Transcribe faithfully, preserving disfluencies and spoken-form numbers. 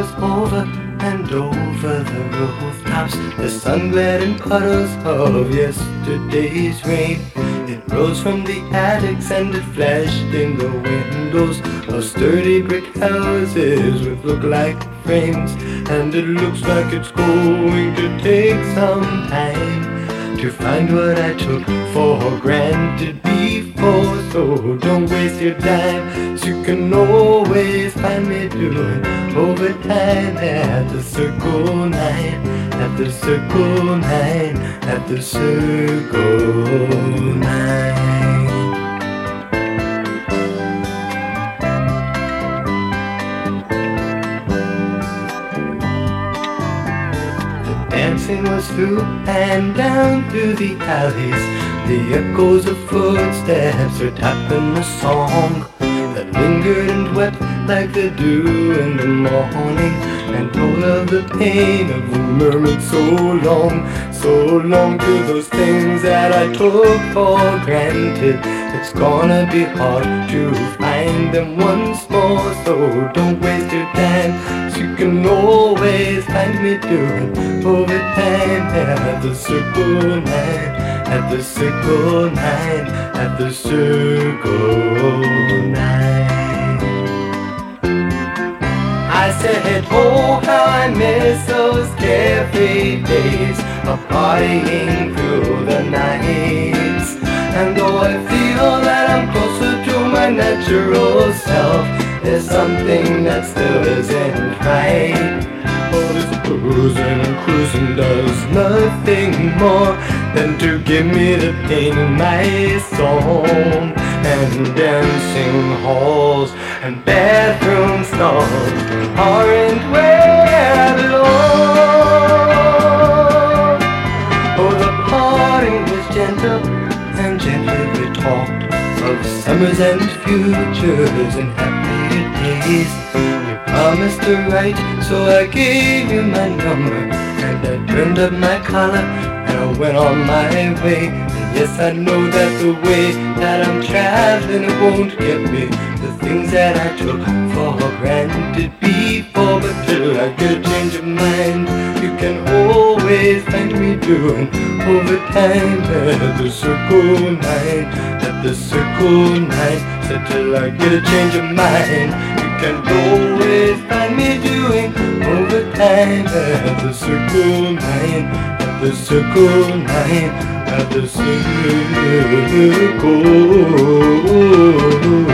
was over and over the rooftops. The sun glared in puddles of yesterday's rain. It rose from the attics and it flashed in the windows of sturdy brick houses with look-like frames. And it looks like it's going to take some time to find what I took for granted before. So don't waste your time, 'cause you can always find me doing overtime at the Circle Nine, at the Circle Nine, at the Circle Nine. Dancing was through and down through the alleys. The echoes of footsteps were tapping the song that lingered and wept like the dew in the morning, and told of the pain of the murmured so long, so long to those things that I took for granted. It's gonna be hard to find them once more, so don't waste your time, 'cause you can always find me doing overtime at the Circle Nine, at the Circle Nine, at the Circle Nine. I said, oh, how I miss those carefree days of partying through the nights. And though I feel that I'm closer to my natural self, there's something that still isn't right. Oh, this boozing and cruising does nothing more than to give me the pain in my soul. And dancing halls and bathroom stalls aren't where I belong. Oh, the parting was gentle, and gently we talked of summers and futures and happier days. We promised to write, so I gave you my number, and I turned up my collar and I went on my way. And yes, I know that the way that I'm traveling, it won't get me the things that I took for granted before. But till I get a change of mind, you can always find me doing overtime at the Circle Nine, at the Circle Nine. So till I get a change of mind, you can always find me doing overtime at the Circle Nine, at the Circle Nine, at the Circle